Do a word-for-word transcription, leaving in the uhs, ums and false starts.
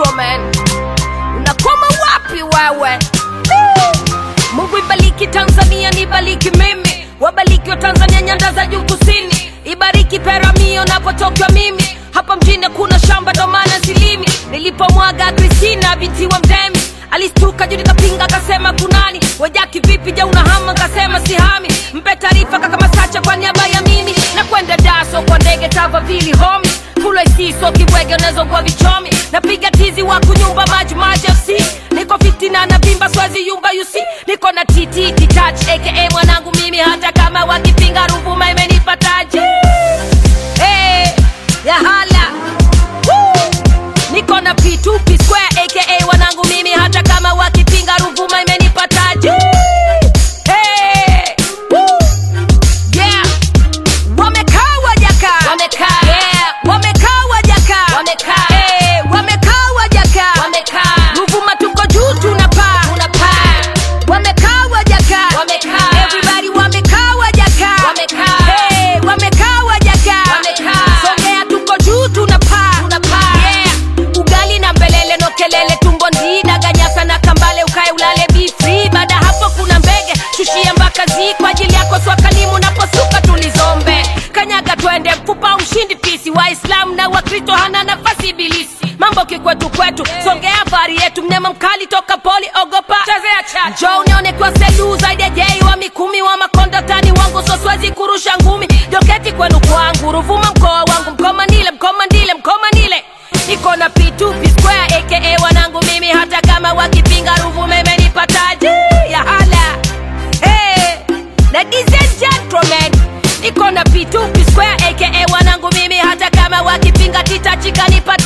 Central man. Unakoma wapi wewe? Mungu ibariki Tanzania, nibariki mimi. Wabariki wa Tanzania nyanda za juu kusini. Ibariki Peramio napotoka mimi. Hapa mjini kuna shamba ndo maana silimi. Nilipomwaga Christina binti wa Mdemi, alistuka juu nikapinga akasema kunani. Wajaki vipi je unahama akasema sihami. Mpe taarifa kaka Masacha kwa niaba ya mimi. Na kwenda daso kwa ndege tava vili homi. Kula isiso kibwege unezo kwa vichomi. Napiga tizi wa kunyumba maji maji F C. Niko fitina na bimba swezi yumba you see. Niko na T T Detach aka mwanangu mimi. Hata kama wakipinga Ruvuma imenipataje. Hey, ya hala Woo! Niko na P two P Square aka wanangu mimi. Hata kama wakipinga Ruvuma imenipataje. Hey, Woo! Yeah, wamekaa wajaka wamekaa yeah, wamekaa wajaka wamekaa hey, wamekaa wajaka wamekaa Ruvuma tuko juu tunapaa tunapaa wamekaa wajaka wamekaa everybody wamekaa wajaka wamekaa hey, wamekaa wajaka wamekaa Songea tuko juu tunapaa tunapaa yeah, ugali na mbelele no kelele tumbo ndida ganyasa na kambale ukae ulale be free. Baada hapo kuna mbege shushia mpaka zi kwa ajili yako swakalimu naposuka tulizombe kanyaga twende mfupa ushindi pisi. Waislamu na Wakristo hana nafasi ibilisi. Mambo kikwetu kwetu Songea fari yetu mnyama mkali toka poli ogopa chazea chacha. Njoo unione kwa selu zaidi ya jei wa mikumi wa makonda tani wangu so swezi kurusha ngumi. Joketi kwenu kwangu Ruvuma mkoa wangu mkoma nile mkoma nile mkoma nile. Niko na P two P Square aka wanangu mimi. Hata kama wakipinga Ruvuma imenipataje. Ya hala hey, ladies and gentlemen. Niko na P two P Square aka wanangu mimi. Hata kama wakipinga titachika nipataje.